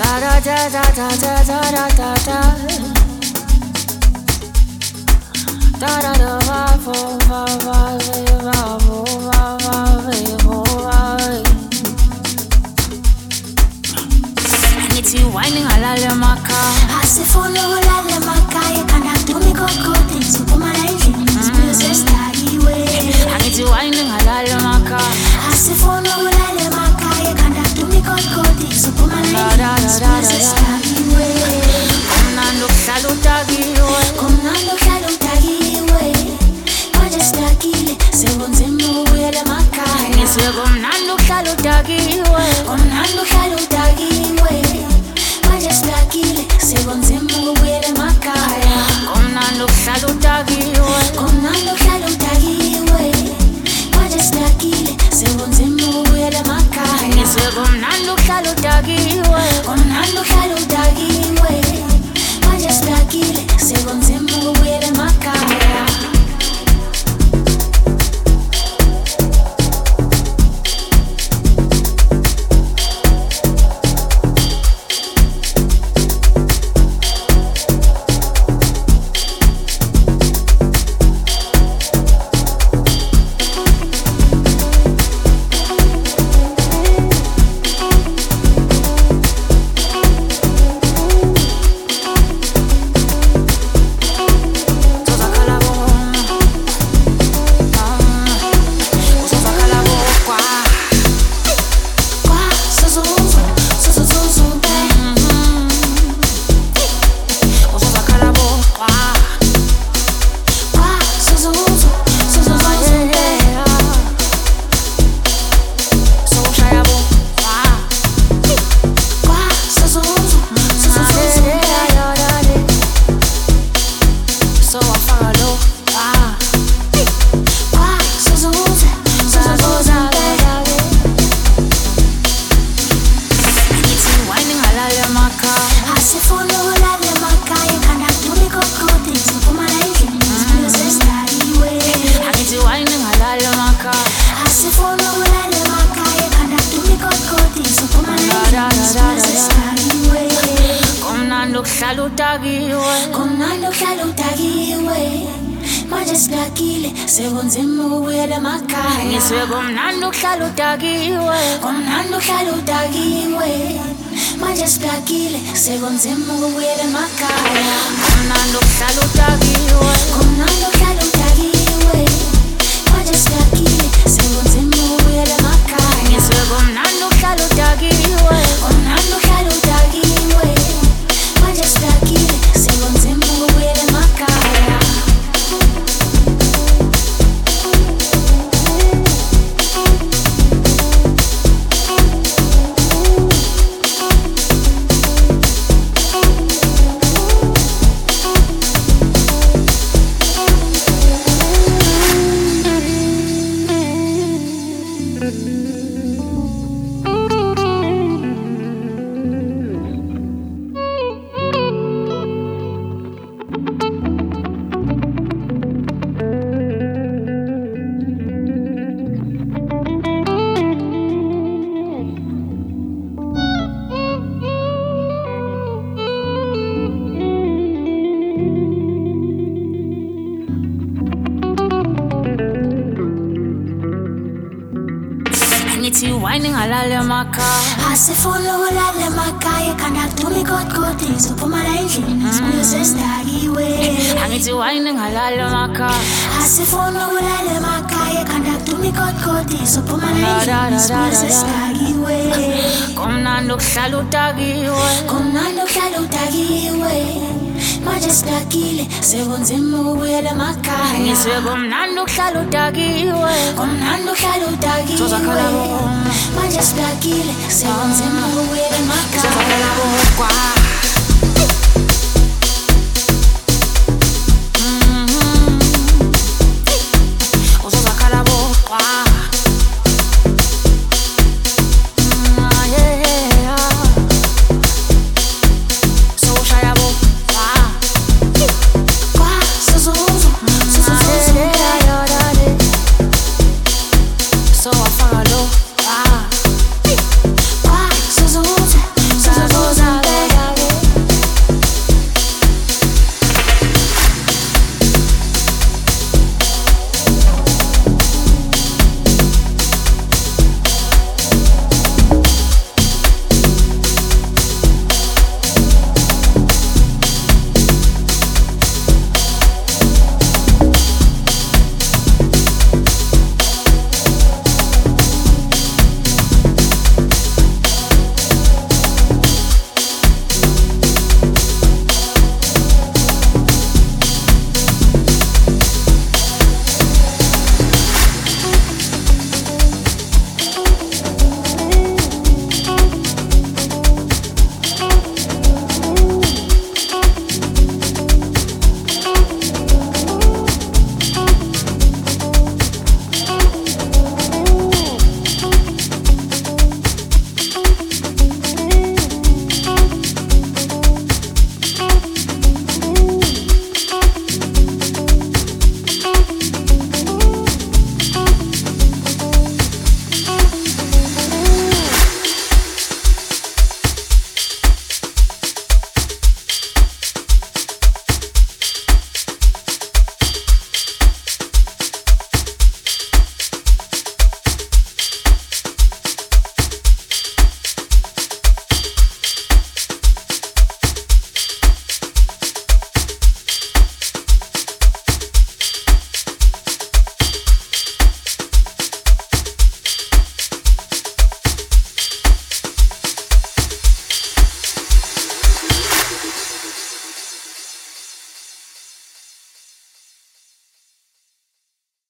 Da da da da da da da da da da. Da da da va vo va va va vo va va vo va. Ngithi whining halala maka. Asifuna ulala makhaya kana dumi kokoti supuma endlini sibuye sesidakiwe. Ngithi whining halala maka. Asifuna ulala makhaya kana dumi kokoti supuma endlini sibuye sesidakiwe. Kumnandi ukuhlala udakiwe. Kumnandi ukuhlala udakiwe. Manje sidakile sekunzima ukubuyela emakhaya. Ngizwe kumnandi ukuhlala udakiwe. Kumnandi ukuhlala udakiwe. Manje sidakile sekunzima ukubuyela emakhaya. Kumnandi ukuhlala udakiwe. Kumnandi ukuhlala udakiwe. Manje sidakile sekunzima ukubuyela emakhaya. Ngizwe kumnandi ukuhlala udakiwe. Kumnandi ukuhlala udakiwe. Manje sidakile sekunzima ukubuyela emakhaya. Ukuhlala udakiwe. Kumnandi ukuhlala udakiwe. Manje sidakile sekunzima ukubuyela emakhaya. Ngizwe kumnandi ukuhlala udakiwe. Kumnandi ukuhlala udakiwe. Manje sidakile sekunzima ukubuyela emakhaya. Kumnandi ukuhlala udakiwe. Kumnandi ukuhlala udakiwe. Manje sidakile sekunzima ukubuyela emakhaya. Ngizwe kumnandi ukuhlala udakiwe. Kumnandi ukuhlala udakiwe. Manje sidakile sekunzima ukubuyela emakhaya. Ngithi whining halala emakhaya. Asifuna ulala emakhaya kana dumi kokoti supuma endlini sibuye sesidakiwe. Ngithi whining halala emakhaya. Asifuna ulala emakhaya kana dumi kokoti supuma endlini sibuye sesidakiwe. Kumnandi ukuhlala udakiwe. Kumnandi ukuhlala udakiwe. Manje sidakile sekunzima ukubuyela emakhaya. Ngizwe kumnandi ukuhlala udakiwe. Kumnandi ukuhlala udakiwe. Manje sidakile sekunzima ukubuyela emakhaya.